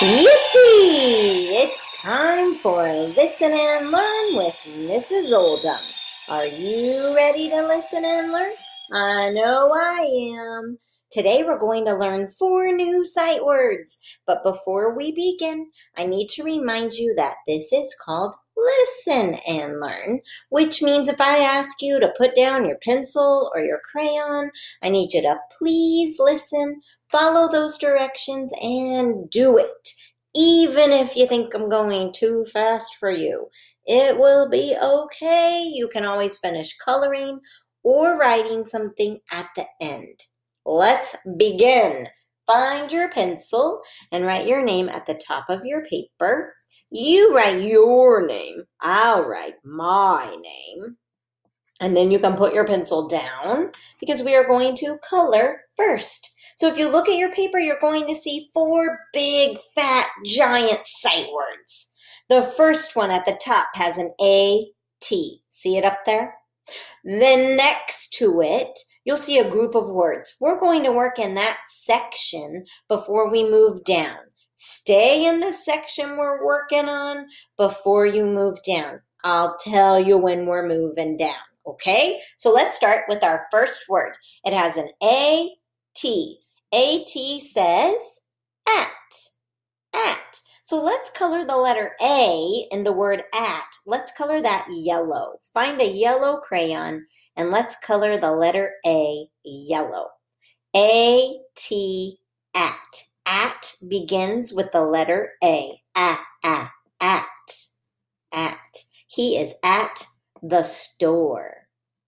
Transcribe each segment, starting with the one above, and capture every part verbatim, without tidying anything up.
Yippee! It's time for Listen and Learn with Missus Oldham. Are you ready to listen and learn? I know I am. Today we're going to learn four new sight words. But before we begin, I need to remind you that this is called Listen and Learn, which means if I ask you to put down your pencil or your crayon, I need you to please listen, follow those directions, and do it. Even if you think I'm going too fast for you, it will be okay. You can always finish coloring or writing something at the end. Let's begin. Find your pencil and write your name at the top of your paper. You write your name. I'll write my name. And then you can put your pencil down because we are going to color first. So if you look at your paper, you're going to see four big, fat, giant sight words. The first one at the top has an A T. See it up there? Then next to it, you'll see a group of words. We're going to work in that section before we move down. Stay in the section we're working on before you move down. I'll tell you when we're moving down. Okay, so let's start with our first word. It has an A T. A T says at, at. So let's color the letter A in the word at. Let's color that yellow. Find a yellow crayon and let's color the letter A yellow. A T, at. At begins with the letter A. At, at, at, at. He is at the store.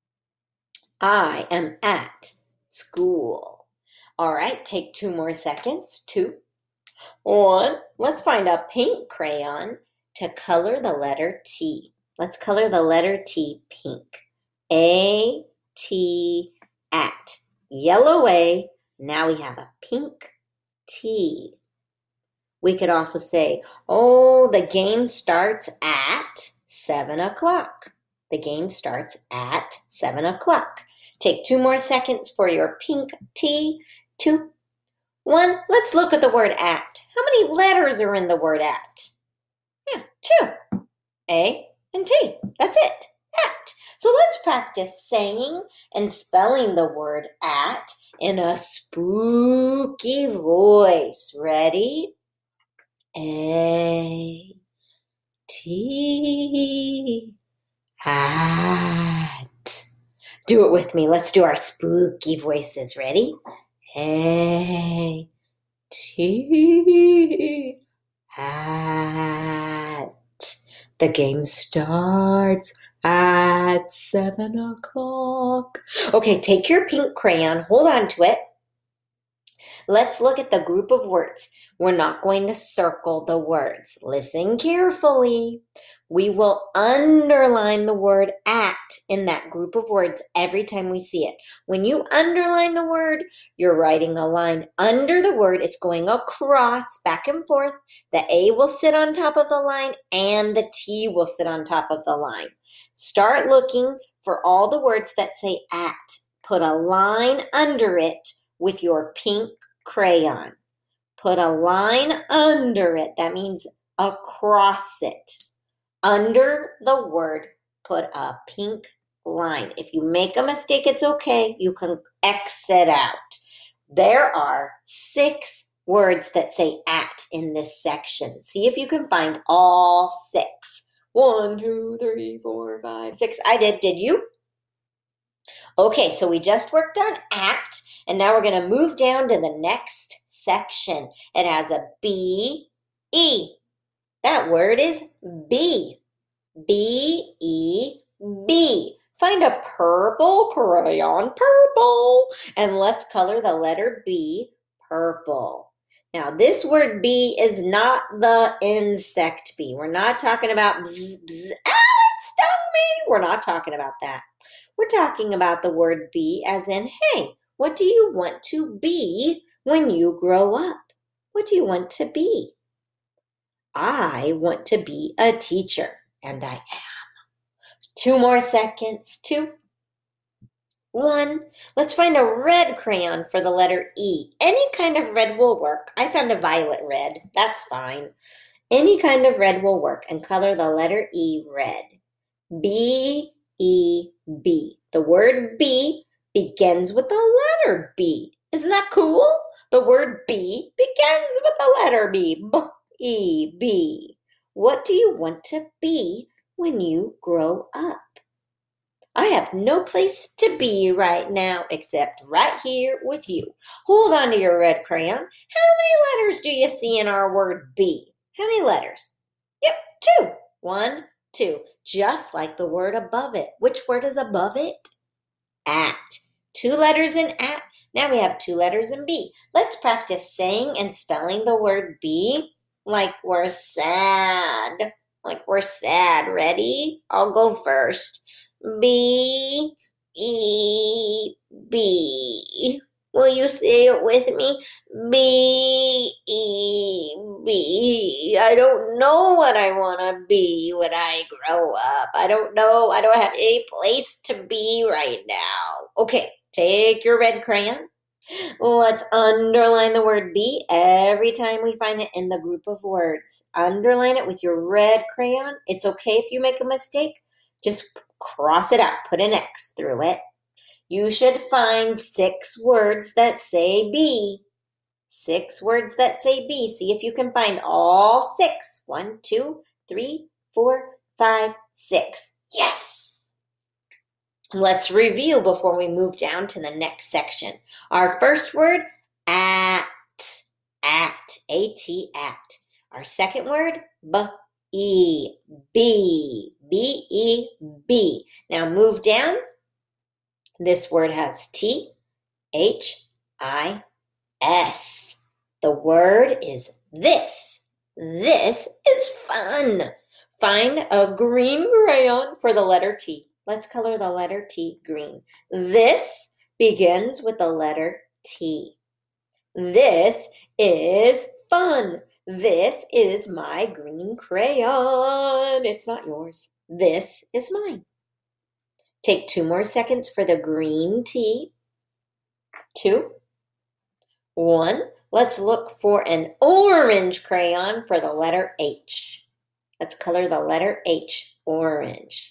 I am at school. All right, take two more seconds. Two, one. Let's find a pink crayon to color the letter T. Let's color the letter T pink. A, T, at. Yellow A. Now we have a pink T. We could also say, oh, the game starts at seven o'clock. The game starts at seven o'clock. Take two more seconds for your pink T. Two, one. Let's look at the word at. How many letters are in the word at? Yeah, two. A and T. That's it. At. So let's practice saying and spelling the word at in a spooky voice. Ready? A, T, at. Do it with me. Let's do our spooky voices. Ready? A, T, at. The game starts at seven o'clock. Okay, take your pink crayon. Hold on to it. Let's look at the group of words. We're not going to circle the words. Listen carefully. We will underline the word at in that group of words every time we see it. When you underline the word, you're writing a line under the word. It's going across, back and forth. The A will sit on top of the line and the T will sit on top of the line. Start looking for all the words that say at. Put a line under it with your pink crayon. Put a line under it. That means across it. Under the word, put a pink line. If you make a mistake, it's okay. You can X it out. There are six words that say at in this section. See if you can find all six. One, two, three, four, five, six. I did. Did you? Okay, so we just worked on at, and now we're going to move down to the next section. It has a B, E. That word is B. B, E, B. Find a purple crayon, purple, and let's color the letter B, purple. Now, this word bee is not the insect bee. We're not talking about bzz, bzz, ah, it stung me. We're not talking about that. We're talking about the word be as in, hey, what do you want to be when you grow up? What do you want to be? I want to be a teacher, and I am. Two more seconds. Two, One. Let's find a red crayon for the letter E. Any kind of red will work. I found a violet red. That's fine. Any kind of red will work, and color the letter E red. B, E, B. The word B begins with the letter B. Isn't that cool? The word B begins with the letter B. B, E, B. What do you want to be when you grow up? I have no place to be right now except right here with you. Hold on to your red crayon. How many letters do you see in our word be? How many letters? Yep, two. One, two. Just like the word above it. Which word is above it? At. Two letters in at. Now we have two letters in B. Let's practice saying and spelling the word be like we're sad. Like we're sad. Ready? I'll go first. B, E, B. Will you say it with me? B, E, B. I don't know what I want to be when I grow up. I don't know. I don't have any place to be right now. Okay, take your red crayon. Let's underline the word be every time we find it in the group of words. Underline it with your red crayon. It's okay if you make a mistake. Just cross it out. Put an X through it. You should find six words that say be. Six words that say be. See if you can find all six. One, two, three, four, five, six. Yes! Let's review before we move down to the next section. Our first word, at. At. A T, at. Our second word, b. E, B, B, E, B. Now move down. This word has T, H, I, S. The word is this. This is fun. Find a green crayon for the letter T. Let's color the letter T green. This begins with the letter T. This is fun. This is my green crayon. It's not yours. This is mine. Take two more seconds for the green T. Two. One. Let's look for an orange crayon for the letter H. Let's color the letter H, orange.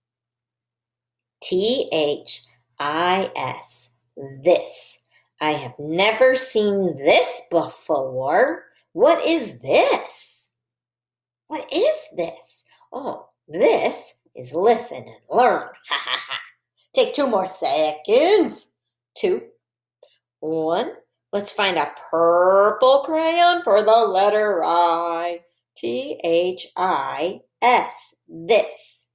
T H I S, this. I have never seen this before. What is this? What is this? Oh, this is listen and learn. Ha ha ha. Take two more seconds. Two. One. Let's find a purple crayon for the letter I. T H I S, this.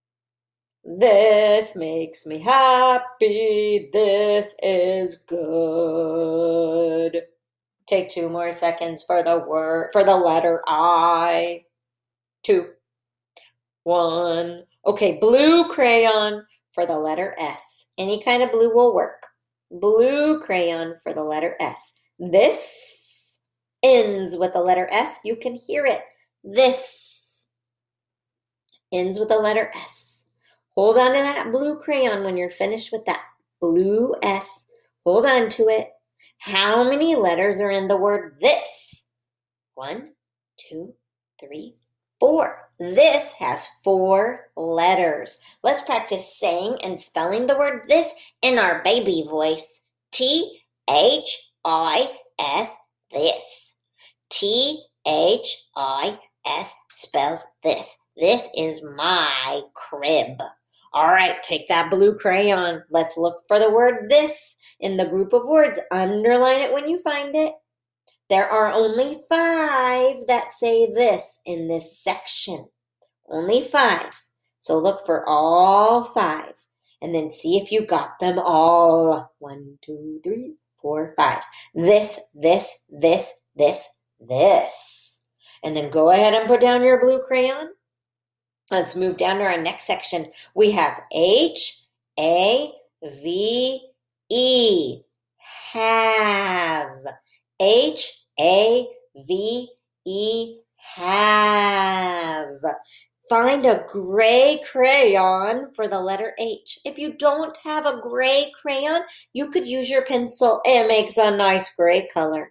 This makes me happy. This is good. Take two more seconds for the word for the letter I. Two. One. Okay, blue crayon for the letter S. Any kind of blue will work. Blue crayon for the letter S. This ends with the letter S. You can hear it. This ends with the letter S. Hold on to that blue crayon when you're finished with that blue S. Hold on to it. How many letters are in the word this? One, two, three, four. This has four letters. Let's practice saying and spelling the word this in our baby voice. T H I S, this. T H I S spells this. This is my crib. All right, take that blue crayon. Let's look for the word this in the group of words. Underline it when you find it. There are only five that say this in this section. Only five. So look for all five and then see if you got them all. One, two, three, four, five. This, this, this, this, this. And then go ahead and put down your blue crayon. Let's move down to our next section. We have H, A, V, E. Have. H, A, V, E, have. Find a gray crayon for the letter H. If you don't have a gray crayon, you could use your pencil. It makes a nice gray color.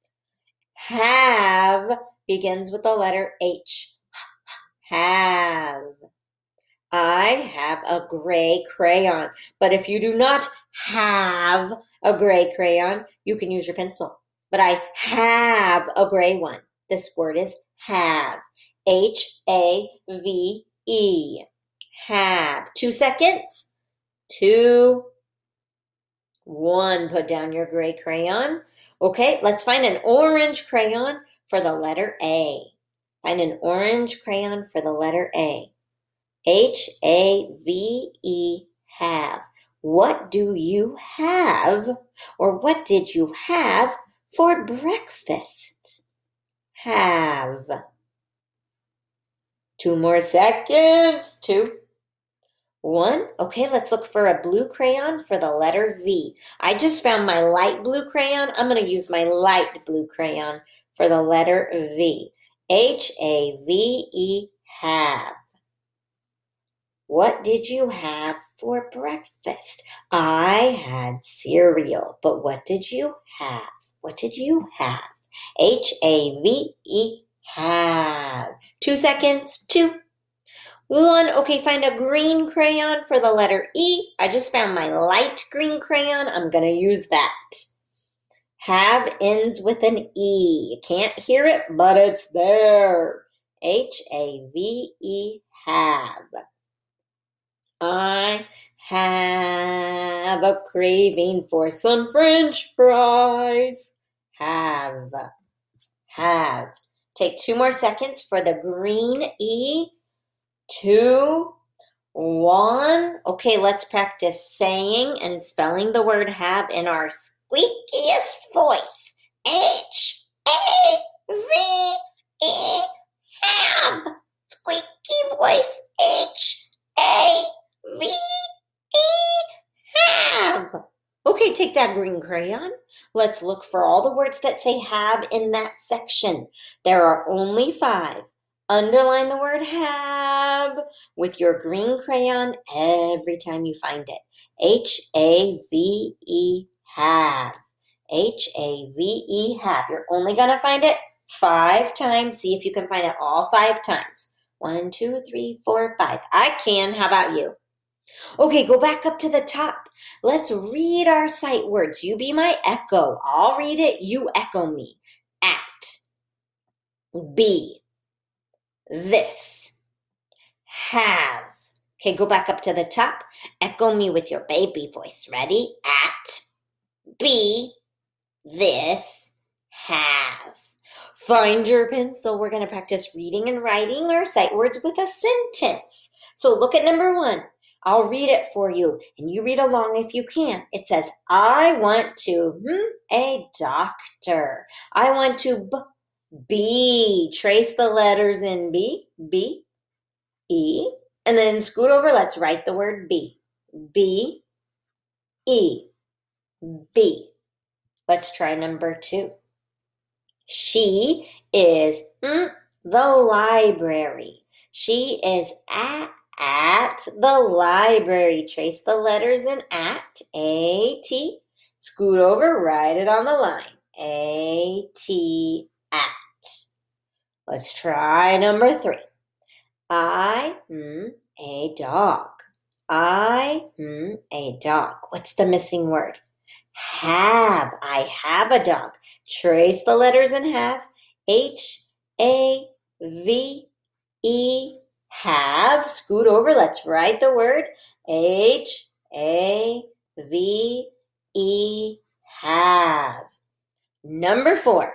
Have begins with the letter H. Have. I have a gray crayon. But if you do not have a gray crayon, you can use your pencil. But I have a gray one. This word is have. H A V E. Have. Two seconds. Two. One. Put down your gray crayon. Okay, let's find an orange crayon for the letter A. Find an orange crayon for the letter A. H A V E, have. What do you have, or what did you have for breakfast? Have. Two more seconds. Two. One. Okay, let's look for a blue crayon for the letter V. I just found my light blue crayon. I'm going to use my light blue crayon for the letter V. H A V E, have. What did you have for breakfast? I had cereal. But what did you have? What did you have? H A V E, have. Two seconds. Two. One. Okay, find a green crayon for the letter E. I just found my light green crayon. I'm going to use that. Have ends with an E. You can't hear it, but it's there. H A V E, have. I have a craving for some French fries. Have. Have. Take two more seconds for the green E. Two. One. Okay, let's practice saying and spelling the word have in our squeakiest voice. H A V E, have. Squeaky voice. H A V E, have. Okay, take that green crayon. Let's look for all the words that say have in that section. There are only five. Underline the word have with your green crayon every time you find it. H A V E, have. H A V E, have. You're only going to find it five times. See if you can find it all five times. One, two, three, four, five. I can. How about you? Okay, go back up to the top. Let's read our sight words. You be my echo. I'll read it. You echo me. At. Be. This. Have. Okay, go back up to the top. Echo me with your baby voice. Ready? At. Be. This. Have. Find your pencil. We're going to practice reading and writing our sight words with a sentence. So look at number one. I'll read it for you, and you read along if you can. It says, I want to hmm, a doctor. I want to b, be. Trace the letters in B, B, E, and then scoot over. Let's write the word be. B, E, B. Let's try number two. She is mm, the library. She is at At the library. Trace the letters in at. A, T. Scoot over, write it on the line. A, T, at. Let's try number three. I, mm, a dog. I, mm, a dog. What's the missing word? Have. I have a dog. Trace the letters in have. H, A, V, E, have. Scoot over. Let's write the word. H A V E, have. Number four.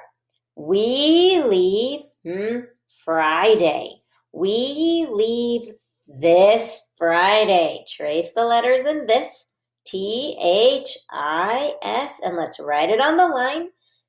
We leave hmm, Friday. We leave this Friday. Trace the letters in this. T H I S. And let's write it on the line.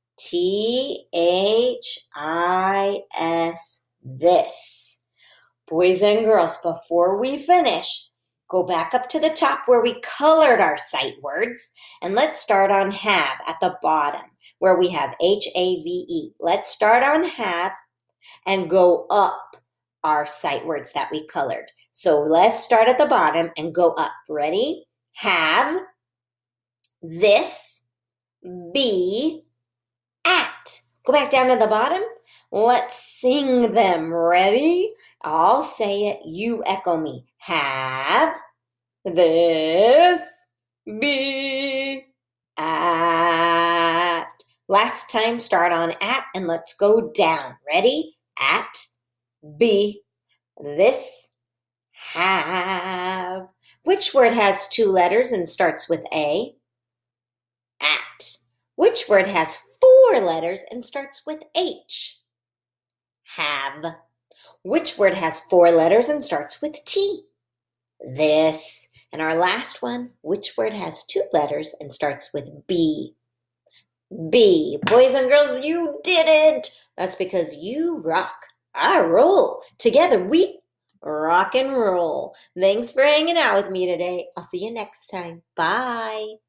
T H I S. This. Boys and girls, before we finish, go back up to the top where we colored our sight words, and let's start on have at the bottom where we have H A V E. Let's start on have and go up our sight words that we colored. So let's start at the bottom and go up. Ready? Have, this, be, at. Go back down to the bottom. Let's sing them. Ready? I'll say it. You echo me. Have, this, be, at. Last time, start on at and let's go down. Ready? At, be, this, have. Which word has two letters and starts with A? At. Which word has four letters and starts with H? Have. Which word has four letters and starts with T? This. And our last one, which word has two letters and starts with B? B. Boys and girls, you did it! That's because you rock. I roll. Together we rock and roll. Thanks for hanging out with me today. I'll see you next time. Bye.